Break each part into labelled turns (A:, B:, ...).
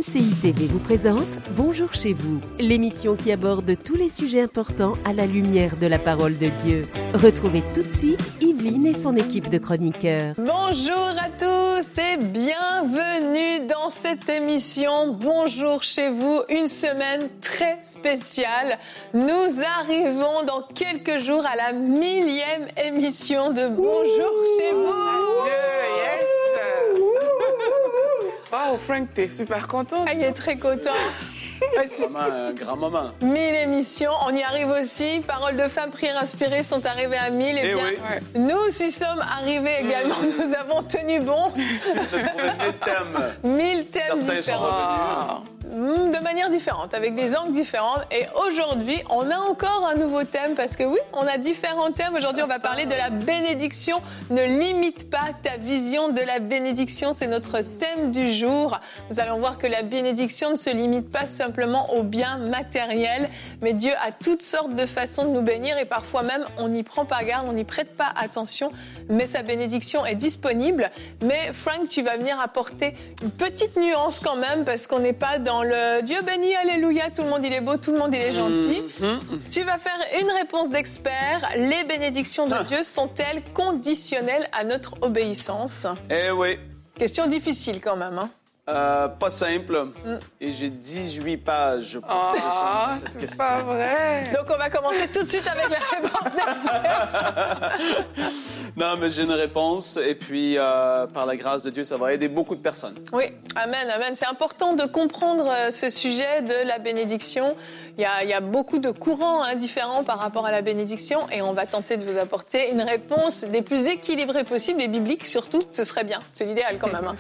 A: MCI TV vous présente Bonjour chez vous, l'émission qui aborde tous les sujets importants à la lumière de la parole de Dieu. Retrouvez tout de suite Yveline et son équipe de chroniqueurs.
B: Bonjour à tous et bienvenue dans cette émission Bonjour chez vous, une semaine très spéciale. Nous arrivons dans quelques jours à la 1000e émission de Bonjour chez vous.
C: Yes. Wow, Frank, t'es super content.
B: Il est très content.
D: Un grand moment.
B: 1000 émissions, on y arrive aussi. Paroles de femmes, prières inspirées sont arrivées à 1000. Et bien,
D: oui.
B: nous aussi sommes arrivés également. Nous avons tenu bon.
D: On a trouvé 1000 thèmes.
B: 1000 thèmes
D: Certains
B: différents.
D: sont revenus.
B: De manière différente, avec des angles différents. Et aujourd'hui, on a encore un nouveau thème parce que oui, on a différents thèmes. Aujourd'hui, on va parler de la bénédiction. Ne limite pas ta vision de la bénédiction. C'est notre thème du jour. Nous allons voir que la bénédiction ne se limite pas simplement aux biens matériels, mais Dieu a toutes sortes de façons de nous bénir et parfois même, on n'y prend pas garde, on n'y prête pas attention, mais sa bénédiction est disponible. Mais Frank, tu vas venir apporter une petite nuance quand même parce qu'on n'est pas dans le Dieu béni, alléluia, tout le monde il est beau, tout le monde il est gentil. Tu vas faire une réponse d'expert. Les bénédictions de Dieu sont-elles conditionnelles à notre obéissance?
D: Eh oui.
B: Question difficile quand même, hein?
D: Pas simple. Et j'ai 18 pages pour répondre à cette
C: C'est
D: question.
C: pas vrai.
B: Donc on va commencer tout de suite avec la réponse d'expert.
D: Non, mais j'ai une réponse. Et puis, par la grâce de Dieu, ça va aider beaucoup de personnes.
B: Oui, amen, amen. C'est important de comprendre ce sujet de la bénédiction. Il y a beaucoup de courants différents par rapport à la bénédiction et on va tenter de vous apporter une réponse des plus équilibrées possibles et bibliques surtout. Ce serait bien. C'est l'idéal quand même.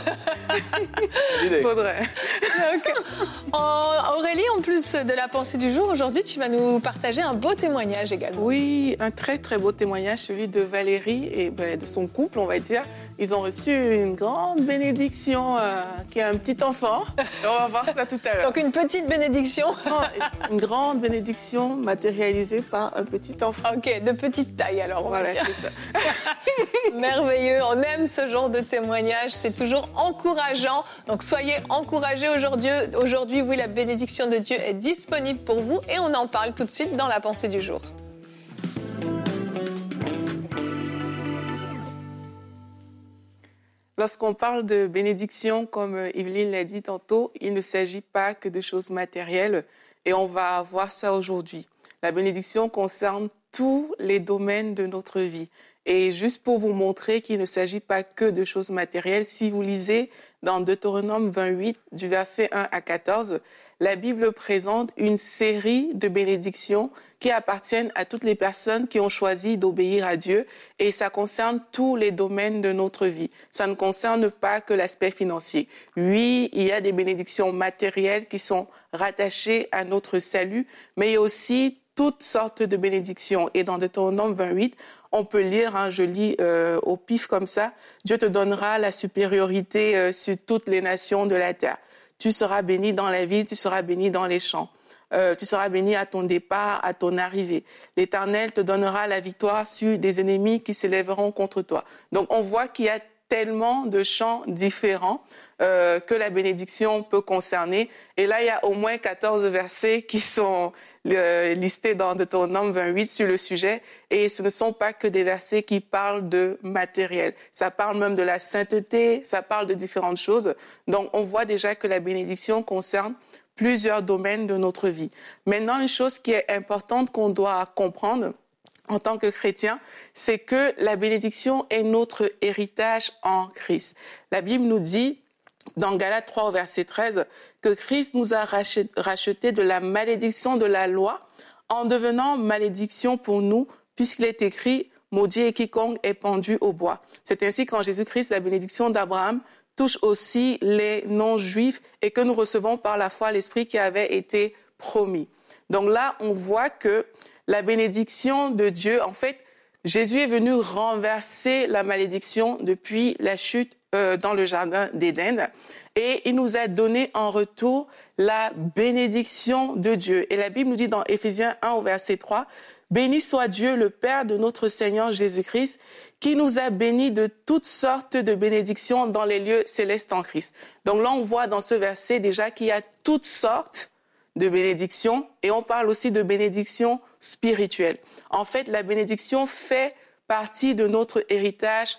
D: L'idée.
C: Faudrait.
B: Donc, Aurélie, en plus de la pensée du jour, aujourd'hui, tu vas nous partager un beau témoignage également.
C: Oui, un très très beau témoignage, celui de Valérie et de son couple, on va dire. Ils ont reçu une grande bénédiction qui a un petit enfant. Et on va voir ça tout à l'heure.
B: Donc une petite bénédiction.
C: Une grande bénédiction matérialisée par un petit enfant.
B: Ok, de petite taille alors. On va
C: Voilà,
B: dire.
C: c'est ça.
B: Merveilleux, on aime ce genre de témoignage, c'est toujours encourageant. Donc soyez encouragés aujourd'hui. Oui, la bénédiction de Dieu est disponible pour vous et on en parle tout de suite dans la pensée du jour.
C: Lorsqu'on parle de bénédiction, comme Yveline l'a dit tantôt, il ne s'agit pas que de choses matérielles et on va voir ça aujourd'hui. La bénédiction concerne tous les domaines de notre vie. Et juste pour vous montrer qu'il ne s'agit pas que de choses matérielles, si vous lisez dans Deutéronome 28, du verset 1 à 14, la Bible présente une série de bénédictions qui appartiennent à toutes les personnes qui ont choisi d'obéir à Dieu et ça concerne tous les domaines de notre vie. Ça ne concerne pas que l'aspect financier. Oui, il y a des bénédictions matérielles qui sont rattachées à notre salut, mais il y a aussi toutes sortes de bénédictions. Et dans Deutéronome 28, on peut lire, je lis au pif comme ça, « Dieu te donnera la supériorité sur toutes les nations de la terre. Tu seras béni dans la ville, tu seras béni dans les champs. Tu seras béni à ton départ, à ton arrivée. L'Éternel te donnera la victoire sur des ennemis qui s'élèveront contre toi. » Donc, on voit qu'il y a tellement de champs différents que la bénédiction peut concerner. Et là, il y a au moins 14 versets qui sont listés dans Deutéronome 28 sur le sujet. Et ce ne sont pas que des versets qui parlent de matériel. Ça parle même de la sainteté, ça parle de différentes choses. Donc, on voit déjà que la bénédiction concerne plusieurs domaines de notre vie. Maintenant, une chose qui est importante qu'on doit comprendre en tant que chrétien, c'est que la bénédiction est notre héritage en Christ. La Bible nous dit, dans Galates 3 au verset 13, que Christ nous a rachetés de la malédiction de la loi en devenant malédiction pour nous, puisqu'il est écrit « Maudit est quiconque est pendu au bois ». C'est ainsi qu'en Jésus-Christ, la bénédiction d'Abraham touche aussi les non-juifs et que nous recevons par la foi l'Esprit qui avait été promis. Donc là, on voit que la bénédiction de Dieu, en fait, Jésus est venu renverser la malédiction depuis la chute dans le jardin d'Éden et il nous a donné en retour la bénédiction de Dieu. Et la Bible nous dit dans Éphésiens 1 au verset 3, Béni soit Dieu, le Père de notre Seigneur Jésus-Christ, qui nous a bénis de toutes sortes de bénédictions dans les lieux célestes en Christ. Donc là, on voit dans ce verset déjà qu'il y a toutes sortes de bénédictions et on parle aussi de bénédictions spirituelles. En fait, la bénédiction fait partie de notre héritage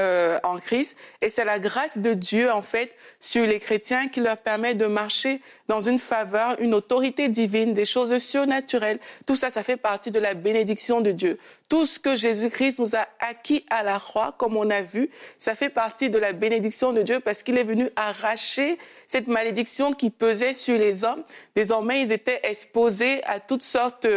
C: en Christ et c'est la grâce de Dieu en fait sur les chrétiens qui leur permet de marcher dans une faveur, une autorité divine, des choses surnaturelles. Tout ça, ça fait partie de la bénédiction de Dieu. Tout ce que Jésus-Christ nous a acquis à la croix, comme on a vu, ça fait partie de la bénédiction de Dieu parce qu'il est venu arracher cette malédiction qui pesait sur les hommes. Désormais, ils étaient exposés à toutes sortes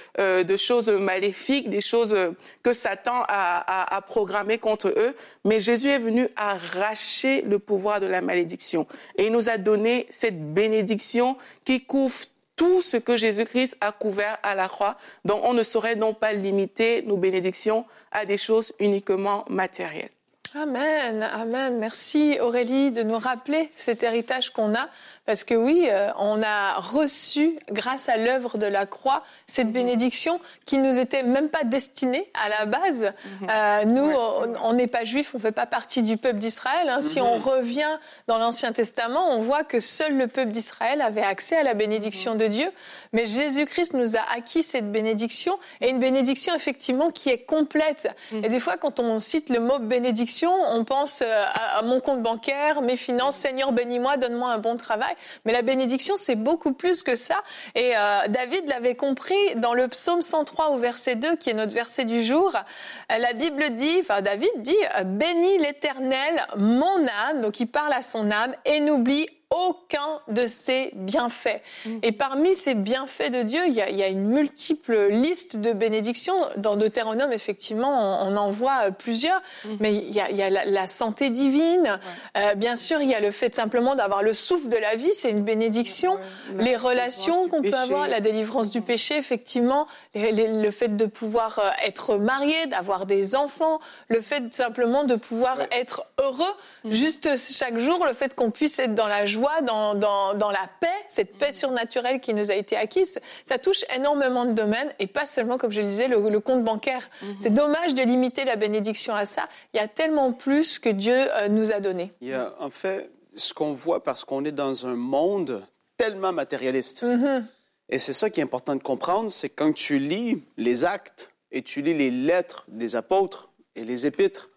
C: de choses maléfiques, des choses que Satan a programmées contre eux. Mais Jésus est venu arracher le pouvoir de la malédiction. Et il nous a donné cette bénédiction qui couvre tout ce que Jésus-Christ a couvert à la croix. Donc, on ne saurait donc pas limiter nos bénédictions à des choses uniquement matérielles.
B: Amen, amen. Merci Aurélie de nous rappeler cet héritage qu'on a. Parce que oui, on a reçu, grâce à l'œuvre de la croix, cette bénédiction qui nous était même pas destinée à la base. Nous, on n'est pas juifs, on fait pas partie du peuple d'Israël. Hein. Si on revient dans l'Ancien Testament, on voit que seul le peuple d'Israël avait accès à la bénédiction de Dieu. Mais Jésus-Christ nous a acquis cette bénédiction et une bénédiction effectivement qui est complète. Et des fois, quand on cite le mot bénédiction, on pense à mon compte bancaire, mes finances, Seigneur bénis-moi, donne-moi un bon travail. Mais la bénédiction, c'est beaucoup plus que ça. Et David l'avait compris dans le psaume 103 au verset 2, qui est notre verset du jour. La Bible dit, David dit, « Bénis l'Éternel, mon âme », donc il parle à son âme, « et n'oublie aucun de ses bienfaits. » Et parmi ces bienfaits de Dieu, il y a une multiple liste de bénédictions. Dans Deutéronome, effectivement, on en voit plusieurs. Mais il y a la santé divine. Bien sûr, il y a le fait simplement d'avoir le souffle de la vie, c'est une bénédiction. Les relations qu'on peut avoir, la délivrance du péché, effectivement. Le fait de pouvoir être marié, d'avoir des enfants. Le fait simplement de pouvoir être heureux. Juste chaque jour, le fait qu'on puisse être dans la joie, dans la paix, cette paix surnaturelle qui nous a été acquise, ça touche énormément de domaines et pas seulement, comme je le disais, le compte bancaire. C'est dommage de limiter la bénédiction à ça. Il y a tellement plus que Dieu nous a donné.
D: Il y a, en fait, ce qu'on voit parce qu'on est dans un monde tellement matérialiste. Et c'est ça qui est important de comprendre, c'est quand tu lis les actes et tu lis les lettres des apôtres et les épîtres,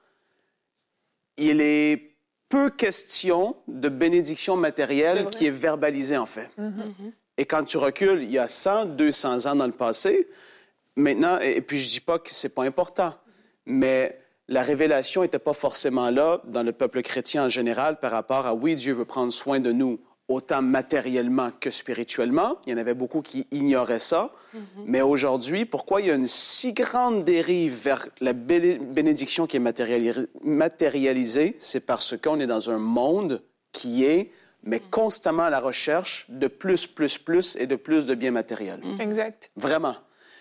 D: il est peu question de bénédiction matérielle qui est verbalisée, en fait. Et quand tu recules, il y a 100, 200 ans dans le passé, maintenant, et puis je dis pas que c'est pas important, mais la révélation n'était pas forcément là dans le peuple chrétien en général par rapport à, oui, Dieu veut prendre soin de nous, autant matériellement que spirituellement. Il y en avait beaucoup qui ignoraient ça. Mais aujourd'hui, pourquoi il y a une si grande dérive vers la bénédiction qui est matérialisée? C'est parce qu'on est dans un monde qui est, mais constamment à la recherche de plus et de plus de biens matériels.
B: Exact.
D: Vraiment.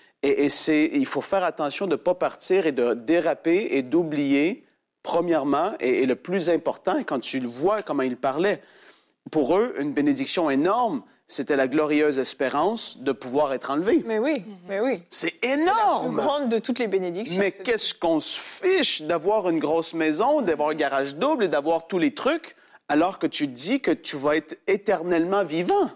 D: Et il faut faire attention de ne pas partir et de déraper et d'oublier, premièrement, et le plus important, quand tu le vois, comment il parlait, pour eux, une bénédiction énorme, c'était la glorieuse espérance de pouvoir être enlevé.
B: Mais oui.
D: C'est énorme!
B: C'est la plus grande de toutes les bénédictions.
D: Mais qu'est-ce qu'on se fiche d'avoir une grosse maison, d'avoir un garage double et d'avoir tous les trucs, alors que tu dis que tu vas être éternellement vivant?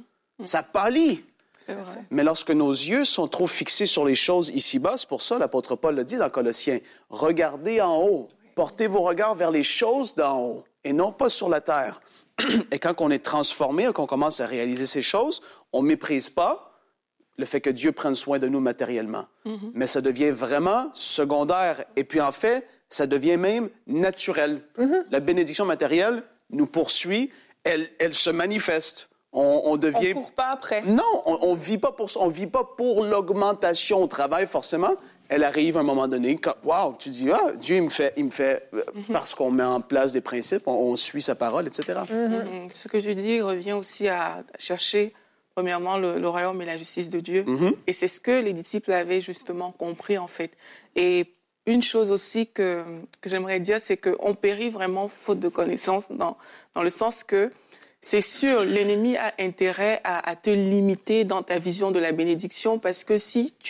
D: Ça pâlit.
C: C'est vrai.
D: Mais lorsque nos yeux sont trop fixés sur les choses ici-bas, c'est pour ça l'apôtre Paul le dit dans Colossiens, regardez en haut, portez vos regards vers les choses d'en haut et non pas sur la terre. Et quand on est transformé, qu'on commence à réaliser ces choses, on ne méprise pas le fait que Dieu prenne soin de nous matériellement. Mais ça devient vraiment secondaire. Et puis en fait, ça devient même naturel. La bénédiction matérielle nous poursuit, elle se manifeste. On devient...
B: On ne court pas après.
D: Non, on vit pas pour ça. On vit pas pour l'augmentation au travail, forcément. Elle arrive à un moment donné, quand, wow, tu dis, ah, Dieu, il me fait parce qu'on met en place des principes, on suit sa parole, etc.
C: Ce que je dis revient aussi à chercher, premièrement, le royaume et la justice de Dieu. Et c'est ce que les disciples avaient justement compris, en fait. Et une chose aussi que j'aimerais dire, c'est qu'on périt vraiment faute de connaissance, dans le sens que c'est sûr, l'ennemi a intérêt à te limiter dans ta vision de la bénédiction, parce que si tu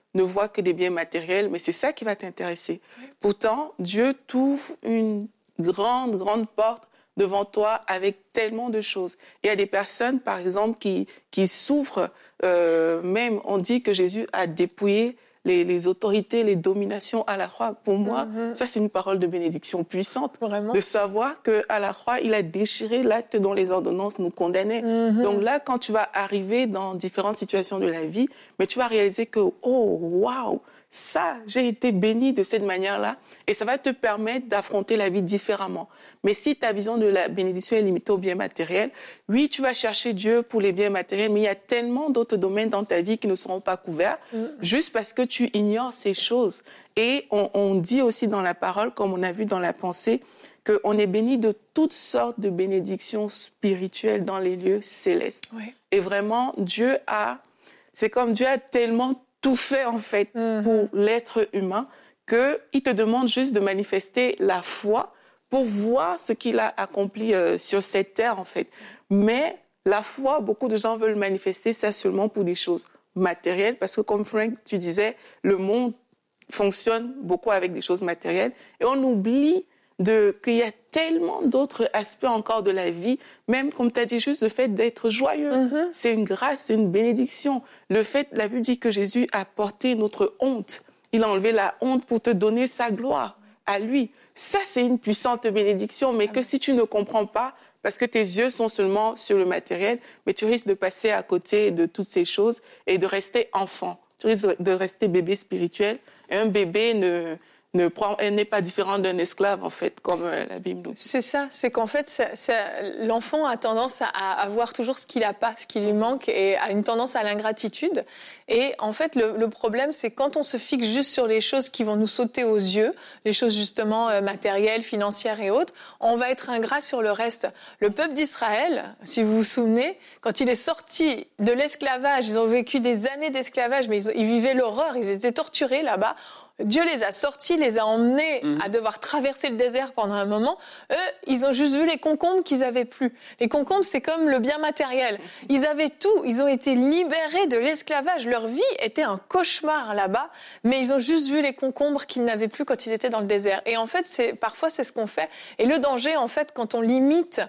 C: ne voient que des biens matériels, mais c'est ça qui va t'intéresser. Pourtant, Dieu t'ouvre une grande, grande porte devant toi avec tellement de choses. Il y a des personnes, par exemple, qui souffrent. Même, on dit que Jésus a dépouillé les autorités, les dominations à la croix. Pour moi, ça, c'est une parole de bénédiction puissante.
B: Vraiment?
C: De savoir qu'à la croix, il a déchiré l'acte dont les ordonnances nous condamnaient. Donc là, quand tu vas arriver dans différentes situations de la vie, mais tu vas réaliser que, oh, waouh, ça, j'ai été béni de cette manière-là. Et ça va te permettre d'affronter la vie différemment. Mais si ta vision de la bénédiction est limitée aux biens matériels, oui, tu vas chercher Dieu pour les biens matériels, mais il y a tellement d'autres domaines dans ta vie qui ne seront pas couverts, juste parce que tu ignores ces choses. Et on dit aussi dans la parole, comme on a vu dans la pensée, qu'on est béni de toutes sortes de bénédictions spirituelles dans les lieux célestes. Oui. Et vraiment, c'est comme Dieu a tellement tout fait, en fait, pour l'être humain, qu'il te demande juste de manifester la foi pour voir ce qu'il a accompli sur cette terre, en fait. Mais la foi, beaucoup de gens veulent manifester ça seulement pour des choses matérielles, parce que comme Frank, tu disais, le monde fonctionne beaucoup avec des choses matérielles, et on oublie qu'il y a tellement d'autres aspects encore de la vie, même comme tu as dit, juste le fait d'être joyeux. C'est une grâce, c'est une bénédiction. La Bible dit que Jésus a porté notre honte. Il a enlevé la honte pour te donner sa gloire à lui. Ça, c'est une puissante bénédiction, mais que si tu ne comprends pas, parce que tes yeux sont seulement sur le matériel, mais tu risques de passer à côté de toutes ces choses et de rester enfant. Tu risques de rester bébé spirituel. Et un bébé n'est pas différent d'un esclave, en fait, comme la Bible nous dit.
B: C'est ça, c'est qu'en fait, l'enfant a tendance à voir toujours ce qu'il n'a pas, ce qui lui manque, et a une tendance à l'ingratitude. Et en fait, le problème, c'est quand on se fixe juste sur les choses qui vont nous sauter aux yeux, les choses justement matérielles, financières et autres, on va être ingrat sur le reste. Le peuple d'Israël, si vous vous souvenez, quand il est sorti de l'esclavage, ils ont vécu des années d'esclavage, mais ils vivaient l'horreur, ils étaient torturés là-bas. Dieu les a sortis, les a emmenés à devoir traverser le désert pendant un moment. Eux, ils ont juste vu les concombres qu'ils avaient plus. Les concombres, c'est comme le bien matériel. Ils avaient tout. Ils ont été libérés de l'esclavage. Leur vie était un cauchemar là-bas, mais ils ont juste vu les concombres qu'ils n'avaient plus quand ils étaient dans le désert. Et en fait, parfois, c'est ce qu'on fait. Et le danger, en fait, quand on limite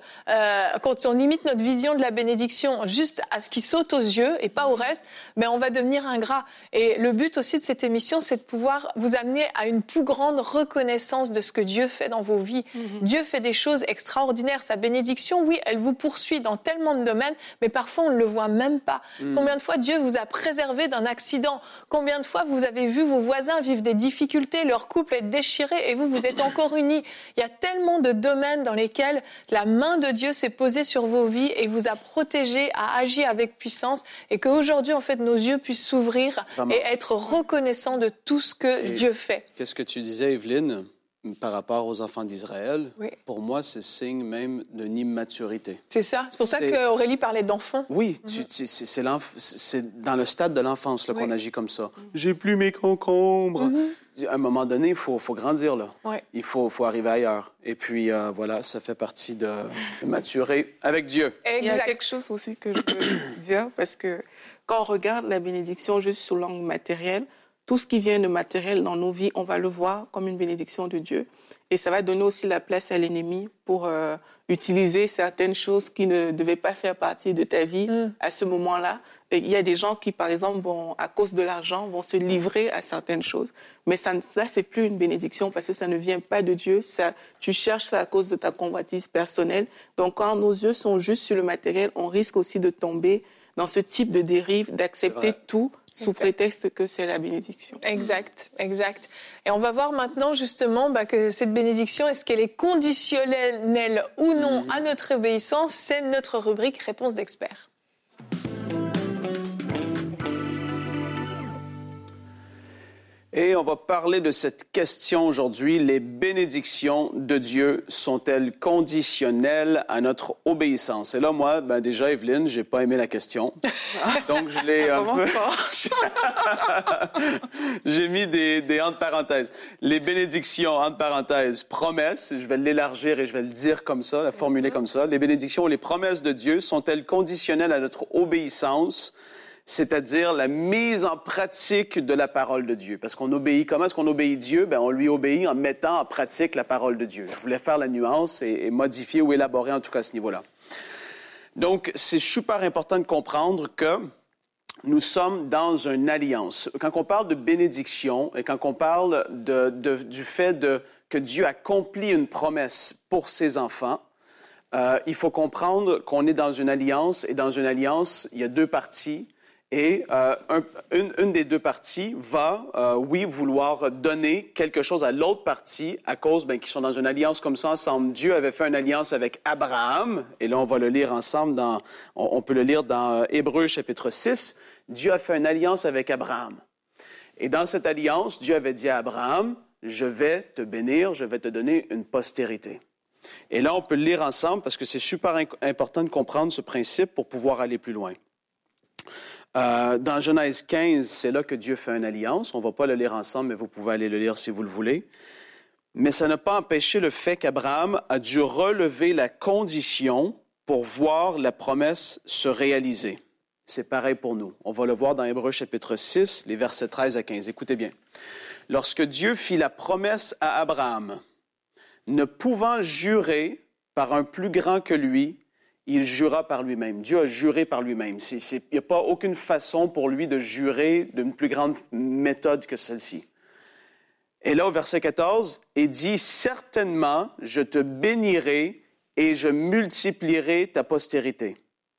B: notre vision de la bénédiction juste à ce qui saute aux yeux et pas au reste, ben on va devenir ingrat. Et le but aussi de cette émission, c'est de pouvoir vous amener à une plus grande reconnaissance de ce que Dieu fait dans vos vies. Dieu fait des choses extraordinaires. Sa bénédiction, oui, elle vous poursuit dans tellement de domaines, mais parfois on ne le voit même pas. Combien de fois Dieu vous a préservé d'un accident? Combien de fois vous avez vu vos voisins vivre des difficultés, leur couple être déchiré et vous êtes encore unis? Il y a tellement de domaines dans lesquels la main de Dieu s'est posée sur vos vies et vous a protégé, a agi avec puissance, et qu'aujourd'hui, en fait, nos yeux puissent s'ouvrir et être reconnaissants de tout ce que Dieu fait.
D: Qu'est-ce que tu disais, Evelyne, par rapport aux enfants d'Israël? Oui. Pour moi, c'est signe même d'une immaturité.
B: C'est ça. C'est pour ça qu'Aurélie parlait d'enfant.
D: Oui, c'est dans le stade de l'enfance là, qu'on agit comme ça. J'ai plus mes concombres. À un moment donné, il faut grandir, là. Il faut arriver ailleurs. Et puis, voilà, ça fait partie de maturer avec Dieu.
C: Exact. Il y a quelque chose aussi que je peux dire, parce que quand on regarde la bénédiction juste sous l'angle matériel, tout ce qui vient de matériel dans nos vies, on va le voir comme une bénédiction de Dieu. Et ça va donner aussi la place à l'ennemi pour utiliser certaines choses qui ne devaient pas faire partie de ta vie à ce moment-là. Et il y a des gens qui, par exemple, à cause de l'argent, vont se livrer à certaines choses. Mais ça, c'est plus une bénédiction parce que ça ne vient pas de Dieu. Tu cherches ça à cause de ta convoitise personnelle. Donc, quand nos yeux sont juste sur le matériel, on risque aussi de tomber dans ce type de dérive, d'accepter tout sous prétexte que c'est la bénédiction.
B: Exact. Et on va voir maintenant justement que cette bénédiction, est-ce qu'elle est conditionnelle ou non à notre obéissance? C'est notre rubrique Réponse d'experts.
D: Et on va parler de cette question aujourd'hui. Les bénédictions de Dieu sont-elles conditionnelles à notre obéissance? Et là, moi, déjà, Evelyne, j'ai pas aimé la question. Donc, je l'ai un peu... J'ai mis des entre parenthèses. Les bénédictions, entre parenthèses, promesses. Je vais l'élargir et je vais le dire comme ça, la formuler comme ça. Les bénédictions ou les promesses de Dieu sont-elles conditionnelles à notre obéissance? c'est-à-dire la mise en pratique de la parole de Dieu. Parce qu'on obéit, comment est-ce qu'on obéit Dieu? Bien, on lui obéit en mettant en pratique la parole de Dieu. Je voulais faire la nuance et modifier ou élaborer en tout cas à ce niveau-là. Donc, c'est super important de comprendre que nous sommes dans une alliance. Quand on parle de bénédiction et quand on parle du fait que Dieu accomplit une promesse pour ses enfants, il faut comprendre qu'on est dans une alliance et dans une alliance, il y a deux parties. Et une des deux parties va, vouloir donner quelque chose à l'autre partie à cause qu'ils sont dans une alliance comme ça ensemble. Dieu avait fait une alliance avec Abraham, et là on va le lire ensemble, on peut le lire dans Hébreux chapitre 6. Dieu a fait une alliance avec Abraham. Et dans cette alliance, Dieu avait dit à Abraham, « Je vais te bénir, je vais te donner une postérité. » Et là on peut le lire ensemble parce que c'est super important de comprendre ce principe pour pouvoir aller plus loin. Dans Genèse 15, c'est là que Dieu fait une alliance. On ne va pas le lire ensemble, mais vous pouvez aller le lire si vous le voulez. Mais ça n'a pas empêché le fait qu'Abraham a dû relever la condition pour voir la promesse se réaliser. C'est pareil pour nous. On va le voir dans Hébreux chapitre 6, les versets 13 à 15. Écoutez bien. Lorsque Dieu fit la promesse à Abraham, ne pouvant jurer par un plus grand que lui, il jura par lui-même. Dieu a juré par lui-même. Il n'y a pas aucune façon pour lui de jurer d'une plus grande méthode que celle-ci. Et là, au verset 14, il dit « Certainement, je te bénirai et je multiplierai ta postérité. »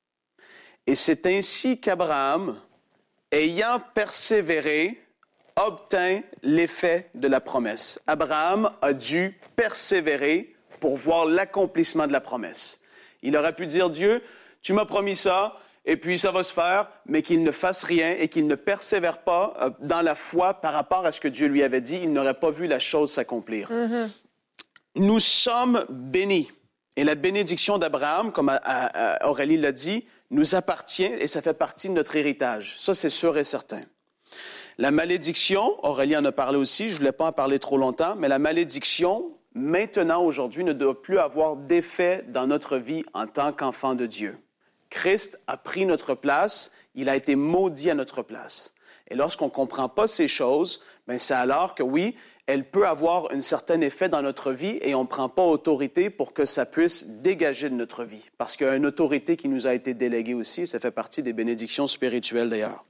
D: Et c'est ainsi qu'Abraham, ayant persévéré, obtint l'effet de la promesse. Abraham a dû persévérer pour voir l'accomplissement de la promesse. Il aurait pu dire, Dieu, tu m'as promis ça, et puis ça va se faire, mais qu'il ne fasse rien et qu'il ne persévère pas dans la foi par rapport à ce que Dieu lui avait dit, il n'aurait pas vu la chose s'accomplir. Mm-hmm. Nous sommes bénis. Et la bénédiction d'Abraham, comme Aurélie l'a dit, nous appartient et ça fait partie de notre héritage. Ça, c'est sûr et certain. La malédiction, Aurélie en a parlé aussi, je ne voulais pas en parler trop longtemps, mais la malédiction, maintenant, aujourd'hui, ne doit plus avoir d'effet dans notre vie en tant qu'enfant de Dieu. Christ a pris notre place, il a été maudit à notre place. Et lorsqu'on ne comprend pas ces choses, c'est alors que oui, elle peut avoir un certain effet dans notre vie et on ne prend pas autorité pour que ça puisse dégager de notre vie. Parce qu'il y a une autorité qui nous a été déléguée aussi, ça fait partie des bénédictions spirituelles d'ailleurs.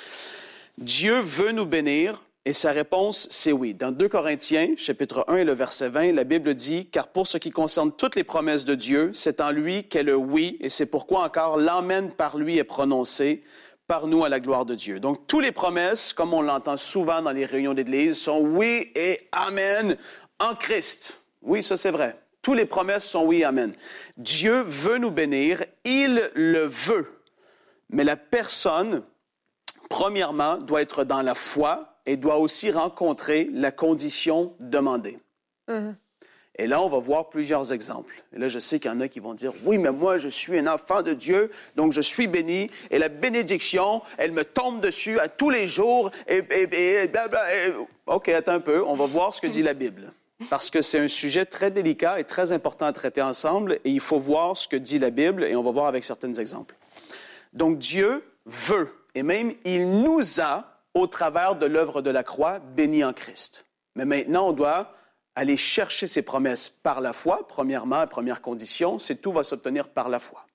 D: Dieu veut nous bénir. Et sa réponse, c'est oui. Dans 2 Corinthiens, chapitre 1 et le verset 20, la Bible dit « Car pour ce qui concerne toutes les promesses de Dieu, c'est en lui qu'est le oui, et c'est pourquoi encore l'amen par lui est prononcé, par nous à la gloire de Dieu. » Donc, toutes les promesses, comme on l'entend souvent dans les réunions d'Église, sont oui et amen en Christ. Oui, ça c'est vrai. Toutes les promesses sont oui et amen. Dieu veut nous bénir, il le veut. Mais la personne, premièrement, doit être dans la foi, et doit aussi rencontrer la condition demandée. Mm-hmm. Et là, on va voir plusieurs exemples. Et là, je sais qu'il y en a qui vont dire, oui, mais moi, je suis un enfant de Dieu, donc je suis béni, et la bénédiction, elle me tombe dessus à tous les jours, et blabla. OK, attends un peu, on va voir ce que dit la Bible. Parce que c'est un sujet très délicat et très important à traiter ensemble, et il faut voir ce que dit la Bible, et on va voir avec certains exemples. Donc, Dieu veut, et même il nous a, au travers de l'œuvre de la croix, béni en Christ. Mais maintenant, on doit aller chercher ces promesses par la foi. Premièrement, la première condition, c'est tout va s'obtenir par la foi.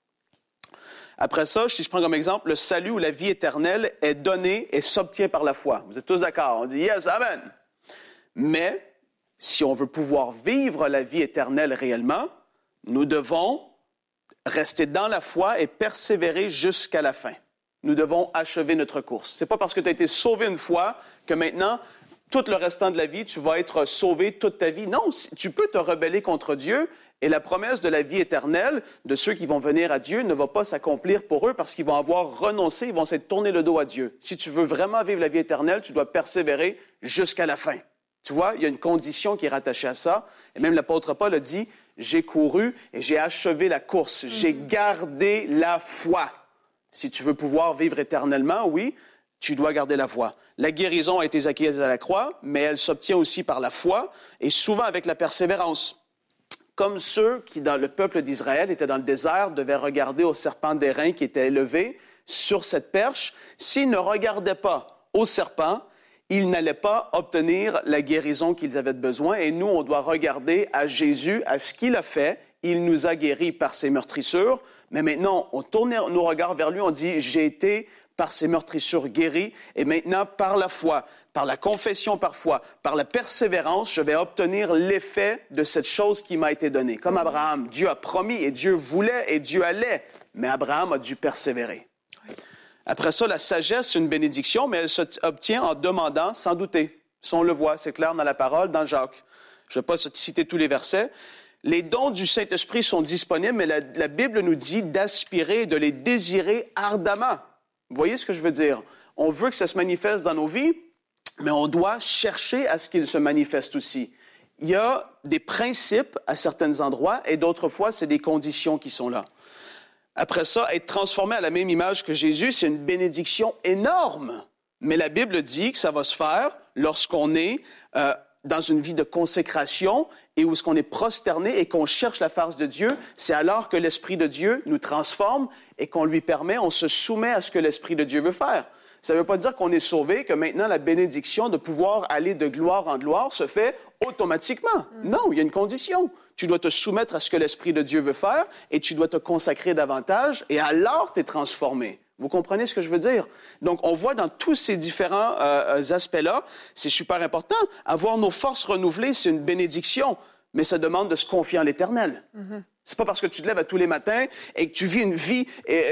D: Après ça, si je prends comme exemple, le salut ou la vie éternelle est donné et s'obtient par la foi. Vous êtes tous d'accord? On dit « Yes, Amen ». Mais si on veut pouvoir vivre la vie éternelle réellement, nous devons rester dans la foi et persévérer jusqu'à la fin. Nous devons achever notre course. Ce n'est pas parce que tu as été sauvé une fois que maintenant, tout le restant de la vie, tu vas être sauvé toute ta vie. Non, tu peux te rebeller contre Dieu et la promesse de la vie éternelle de ceux qui vont venir à Dieu ne va pas s'accomplir pour eux parce qu'ils vont avoir renoncé, ils vont s'être tournés le dos à Dieu. Si tu veux vraiment vivre la vie éternelle, tu dois persévérer jusqu'à la fin. Tu vois, il y a une condition qui est rattachée à ça. Et même l'apôtre Paul a dit, « J'ai couru et j'ai achevé la course. J'ai gardé la foi. » Si tu veux pouvoir vivre éternellement, oui, tu dois garder la foi. La guérison a été acquise à la croix, mais elle s'obtient aussi par la foi et souvent avec la persévérance. Comme ceux qui, dans le peuple d'Israël, étaient dans le désert, devaient regarder au serpent d'airain qui était élevé. sur cette perche, s'ils ne regardaient pas au serpent, ils n'allaient pas obtenir la guérison qu'ils avaient besoin. Et nous, on doit regarder à Jésus, à ce qu'il a fait. Il nous a guéris par ses meurtrissures. Mais maintenant, on tourne nos regards vers lui, on dit, j'ai été par ses meurtrissures guéri. Et maintenant, par la foi, par la confession parfois, par la persévérance, je vais obtenir l'effet de cette chose qui m'a été donnée. Comme Abraham, Dieu a promis et Dieu voulait et Dieu allait. Mais Abraham a dû persévérer. Après ça, la sagesse, c'est une bénédiction, mais elle s'obtient en demandant sans douter. Si on le voit, c'est clair dans la parole, dans Jacques. Je ne vais pas citer tous les versets. Les dons du Saint-Esprit sont disponibles, mais la Bible nous dit d'aspirer, de les désirer ardemment. Vous voyez ce que je veux dire? On veut que ça se manifeste dans nos vies, mais on doit chercher à ce qu'il se manifeste aussi. Il y a des principes à certains endroits et d'autres fois, c'est des conditions qui sont là. Après ça, être transformé à la même image que Jésus, c'est une bénédiction énorme. Mais la Bible dit que ça va se faire lorsqu'on est dans une vie de consécration et où est-ce qu'on est prosterné et qu'on cherche la face de Dieu. C'est alors que l'Esprit de Dieu nous transforme et qu'on lui permet, on se soumet à ce que l'Esprit de Dieu veut faire. Ça ne veut pas dire qu'on est sauvé, que maintenant la bénédiction de pouvoir aller de gloire en gloire se fait automatiquement. Non, il y a une condition. Tu dois te soumettre à ce que l'Esprit de Dieu veut faire et tu dois te consacrer davantage et alors tu es transformé. Vous comprenez ce que je veux dire? Donc, on voit dans tous ces différents aspects-là, c'est super important. Avoir nos forces renouvelées, c'est une bénédiction, mais ça demande de se confier en l'Éternel. C'est pas parce que tu te lèves à tous les matins et que tu vis une vie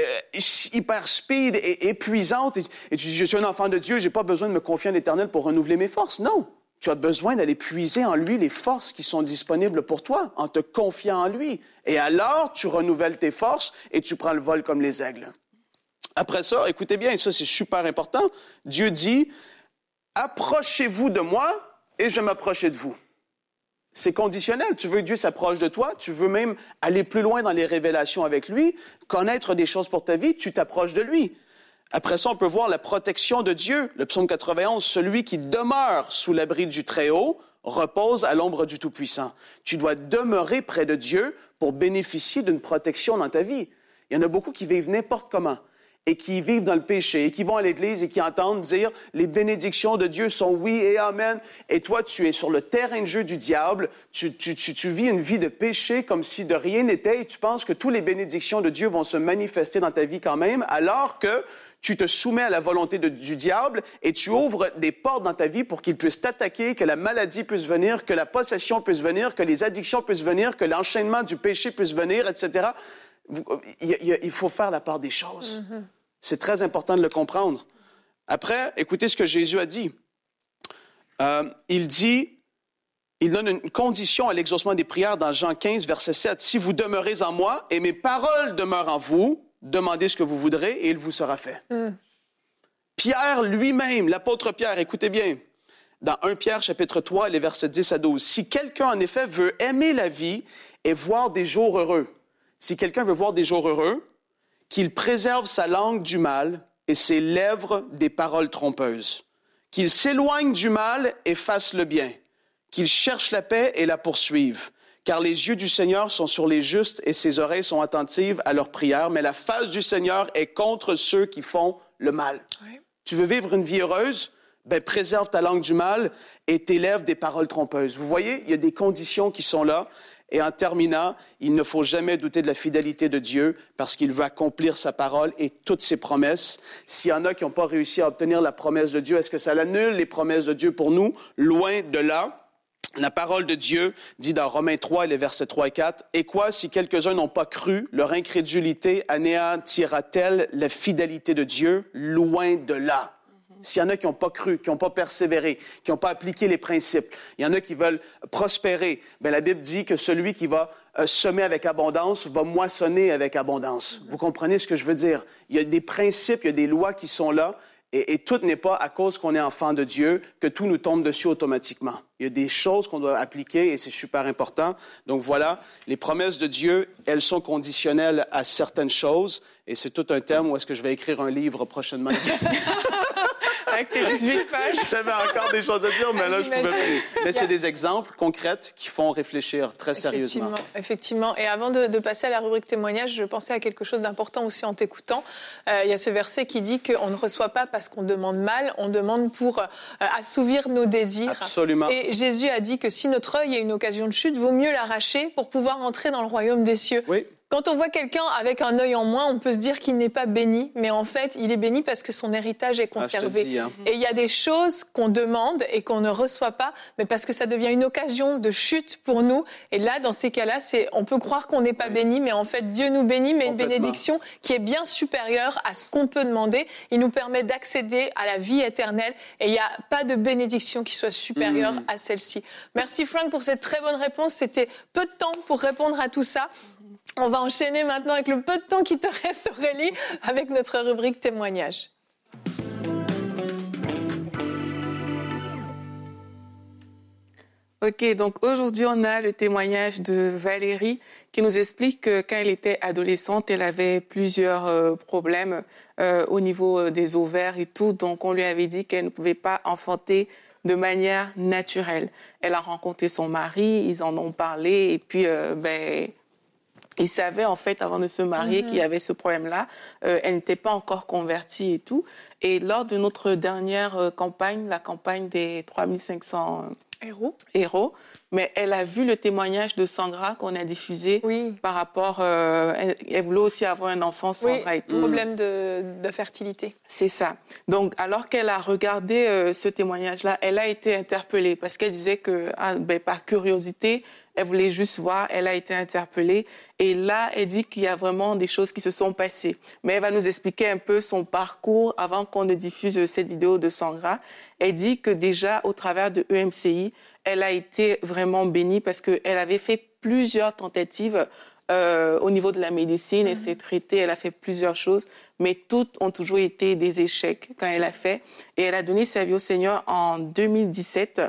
D: hyper speed et épuisante et tu dis « Je suis un enfant de Dieu, j'ai pas besoin de me confier en l'Éternel pour renouveler mes forces. » Non! Tu as besoin d'aller puiser en lui les forces qui sont disponibles pour toi, en te confiant en lui. Et alors, tu renouvelles tes forces et tu prends le vol comme les aigles. Après ça, écoutez bien, et ça c'est super important, Dieu dit « Approchez-vous de moi et je vais m'approcher de vous. » C'est conditionnel. Tu veux que Dieu s'approche de toi, tu veux même aller plus loin dans les révélations avec lui, connaître des choses pour ta vie, tu t'approches de lui. Après ça, on peut voir la protection de Dieu. Le psaume 91, celui qui demeure sous l'abri du Très-Haut repose à l'ombre du Tout-Puissant. Tu dois demeurer près de Dieu pour bénéficier d'une protection dans ta vie. Il y en a beaucoup qui vivent n'importe comment et qui vivent dans le péché et qui vont à l'église et qui entendent dire « Les bénédictions de Dieu sont oui et amen ». Et toi, tu es sur le terrain de jeu du diable, tu vis une vie de péché comme si de rien n'était et tu penses que toutes les bénédictions de Dieu vont se manifester dans ta vie quand même, alors que tu te soumets à la volonté du diable et tu ouvres des portes dans ta vie pour qu'il puisse t'attaquer, que la maladie puisse venir, que la possession puisse venir, que les addictions puissent venir, que l'enchaînement du péché puisse venir, etc. Il faut faire la part des choses. C'est très important de le comprendre. Après, écoutez ce que Jésus a dit. Il donne une condition à l'exaucement des prières dans Jean 15, verset 7. « Si vous demeurez en moi et mes paroles demeurent en vous, demandez ce que vous voudrez et il vous sera fait. » Pierre lui-même, l'apôtre Pierre, écoutez bien, dans 1 Pierre, chapitre 3, les versets 10 à 12. « Si quelqu'un, en effet, veut aimer la vie et voir des jours heureux, si quelqu'un veut voir des jours heureux, qu'il préserve sa langue du mal et ses lèvres des paroles trompeuses, qu'il s'éloigne du mal et fasse le bien, qu'il cherche la paix et la poursuive. Car les yeux du Seigneur sont sur les justes et ses oreilles sont attentives à leurs prières, mais la face du Seigneur est contre ceux qui font le mal. Oui. Tu veux vivre une vie heureuse? Ben, préserve ta langue du mal et tes lèvres des paroles trompeuses. Vous voyez, il y a des conditions qui sont là. Et en terminant, il ne faut jamais douter de la fidélité de Dieu parce qu'il veut accomplir sa parole et toutes ses promesses. S'il y en a qui n'ont pas réussi à obtenir la promesse de Dieu, est-ce que ça annule les promesses de Dieu pour nous? Loin de là. La parole de Dieu dit dans Romains 3, les versets 3 et 4, « Et quoi, si quelques-uns n'ont pas cru, leur incrédulité anéantira-t-elle la fidélité de Dieu? Loin de là. » S'il y en a qui n'ont pas cru, qui n'ont pas persévéré, qui n'ont pas appliqué les principes, il y en a qui veulent prospérer, bien, la Bible dit que celui qui va semer avec abondance va moissonner avec abondance. Vous comprenez ce que je veux dire? Il y a des principes, il y a des lois qui sont là, et tout n'est pas à cause qu'on est enfant de Dieu que tout nous tombe dessus automatiquement. Il y a des choses qu'on doit appliquer et c'est super important. Donc voilà, les promesses de Dieu, elles sont conditionnelles à certaines choses et c'est tout un thème où est-ce que je vais écrire un livre prochainement.
C: Avec tes 18 pages.
D: J'avais encore des choses à dire, mais là, je pouvais
B: J'imagine.
D: plus. Mais c'est des exemples concrets qui font réfléchir très sérieusement.
B: Effectivement. Et avant de passer à la rubrique témoignage, je pensais à quelque chose d'important aussi en t'écoutant. Il y a ce verset qui dit qu'on ne reçoit pas parce qu'on demande mal, on demande pour assouvir nos désirs.
D: Absolument.
B: Et Jésus a dit que si notre œil est une occasion de chute, vaut mieux l'arracher pour pouvoir entrer dans le royaume des cieux.
D: Oui.
B: Quand on voit quelqu'un avec un œil en moins, on peut se dire qu'il n'est pas béni, mais en fait, il est béni parce que son héritage est conservé.
D: je te dis, hein.
B: Et il y a des choses qu'on demande et qu'on ne reçoit pas, mais parce que ça devient une occasion de chute pour nous. Et là, dans ces cas-là, on peut croire qu'on n'est pas béni, mais en fait, Dieu nous bénit, mais une bénédiction qui est bien supérieure à ce qu'on peut demander. Il nous permet d'accéder à la vie éternelle et il n'y a pas de bénédiction qui soit supérieure à celle-ci. Merci Frank pour cette très bonne réponse. C'était peu de temps pour répondre à tout ça. On va enchaîner maintenant avec le peu de temps qui te reste, Aurélie, avec notre rubrique témoignage.
C: Ok, donc aujourd'hui, on a le témoignage de Valérie qui nous explique que quand elle était adolescente, elle avait plusieurs problèmes au niveau des ovaires et tout. Donc, on lui avait dit qu'elle ne pouvait pas enfanter de manière naturelle. Elle a rencontré son mari, ils en ont parlé et puis, ils savaient en fait avant de se marier qu'il y avait ce problème-là. Elle n'était pas encore convertie et tout. Et lors de notre dernière campagne, la campagne des 3500 héros, mais elle a vu le témoignage de Sangra qu'on a diffusé par rapport... elle voulait aussi avoir un enfant, Sangra et tout.
B: Problème de fertilité.
C: C'est ça. Donc, alors qu'elle a regardé ce témoignage-là, elle a été interpellée parce qu'elle disait que, par curiosité, elle voulait juste voir, elle a été interpellée. Et là, elle dit qu'il y a vraiment des choses qui se sont passées. Mais elle va nous expliquer un peu son parcours avant qu'on ne diffuse cette vidéo de Sangra. Elle dit que déjà, au travers de EMCI, elle a été vraiment bénie parce qu'elle avait fait plusieurs tentatives au niveau de la médecine. Elle s'est traitée, elle a fait plusieurs choses, mais toutes ont toujours été des échecs quand elle a fait. Et elle a donné sa vie au Seigneur en 2017.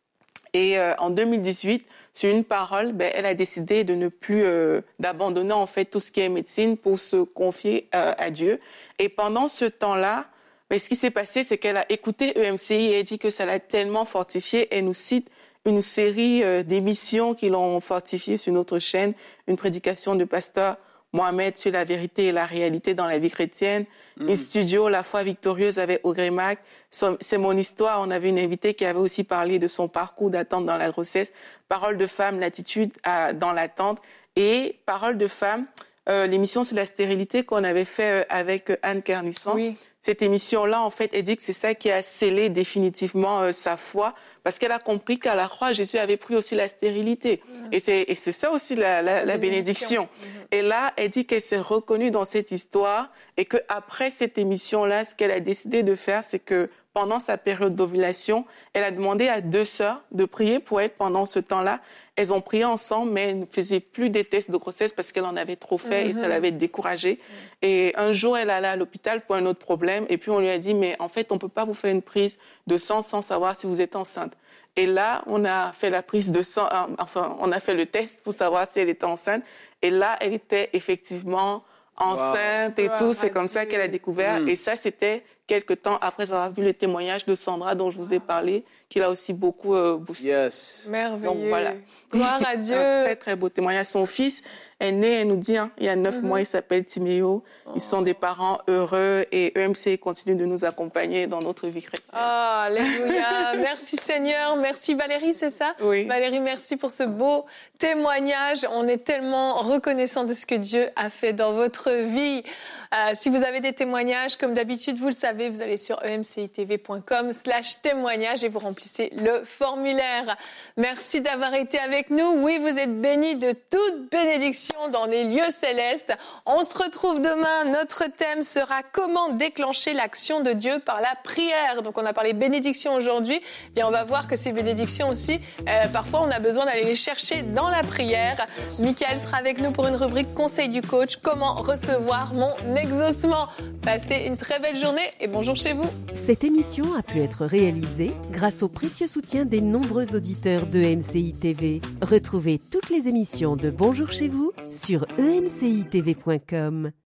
C: Et en 2018, sur une parole, elle a décidé de ne plus, d'abandonner en fait tout ce qui est médecine pour se confier à Dieu. Et pendant ce temps-là, ce qui s'est passé, c'est qu'elle a écouté EMCI et elle dit que ça l'a tellement fortifiée. Elle nous cite une série d'émissions qui l'ont fortifiée sur notre chaîne, une prédication de pasteur Mohamed sur la vérité et la réalité dans la vie chrétienne. Un studio, La foi victorieuse avec Audrey Mac. C'est mon histoire. On avait une invitée qui avait aussi parlé de son parcours d'attente dans la grossesse. Parole de femme, l'attitude dans l'attente. Et Parole de femme, l'émission sur la stérilité qu'on avait fait avec Anne Carnisson. Oui. Cette émission-là, en fait, elle dit que c'est ça qui a scellé définitivement sa foi, parce qu'elle a compris qu'à la croix, Jésus avait pris aussi la stérilité. Et c'est ça aussi la bénédiction. Et là, elle dit qu'elle s'est reconnue dans cette histoire et qu'après cette émission-là, ce qu'elle a décidé de faire, c'est que pendant sa période d'ovulation, elle a demandé à 2 sœurs de prier pour elle pendant ce temps-là. Elles ont prié ensemble, mais elles ne faisaient plus des tests de grossesse parce qu'elle en avait trop fait et ça l'avait découragée. Et un jour, elle allait à l'hôpital pour un autre problème et puis on lui a dit, mais en fait, on ne peut pas vous faire une prise de sang sans savoir si vous êtes enceinte. Et là, on a fait la prise de sang, on a fait le test pour savoir si elle était enceinte. Et là, elle était effectivement enceinte et tout. C'est comme ça qu'elle a découvert. Et ça, c'était quelques temps après avoir vu le témoignage de Sandra dont je vous ai parlé, qui l'a aussi beaucoup boosté.
D: Yes.
B: Merveilleux.
C: Donc voilà.
B: Gloire à Dieu.
C: Un très, très beau témoignage. Son fils est né, elle nous dit, il y a 9 mois, il s'appelle Timéo. Ils sont des parents heureux et EMC continue de nous accompagner dans notre vie chrétienne.
B: Oh, alléluia. Merci Seigneur. Merci Valérie, c'est ça?
C: Oui.
B: Valérie, merci pour ce beau témoignage. On est tellement reconnaissant de ce que Dieu a fait dans votre vie. Si vous avez des témoignages, comme d'habitude, vous le savez, vous allez sur emcitv.com/témoignage et vous remplissez le formulaire. Merci d'avoir été avec nous. Oui, vous êtes bénis de toute bénédiction dans les lieux célestes. On se retrouve demain. Notre thème sera comment déclencher l'action de Dieu par la prière. Donc, on a parlé bénédiction aujourd'hui. Bien, on va voir que ces bénédictions aussi, parfois, on a besoin d'aller les chercher dans la prière. Michael sera avec nous pour une rubrique Conseil du coach. Comment recevoir mon exaucement. Passez une très belle journée et bonjour chez vous.
A: Cette émission a pu être réalisée grâce au précieux soutien des nombreux auditeurs de MCI TV. Retrouvez toutes les émissions de Bonjour chez vous sur emcitv.com.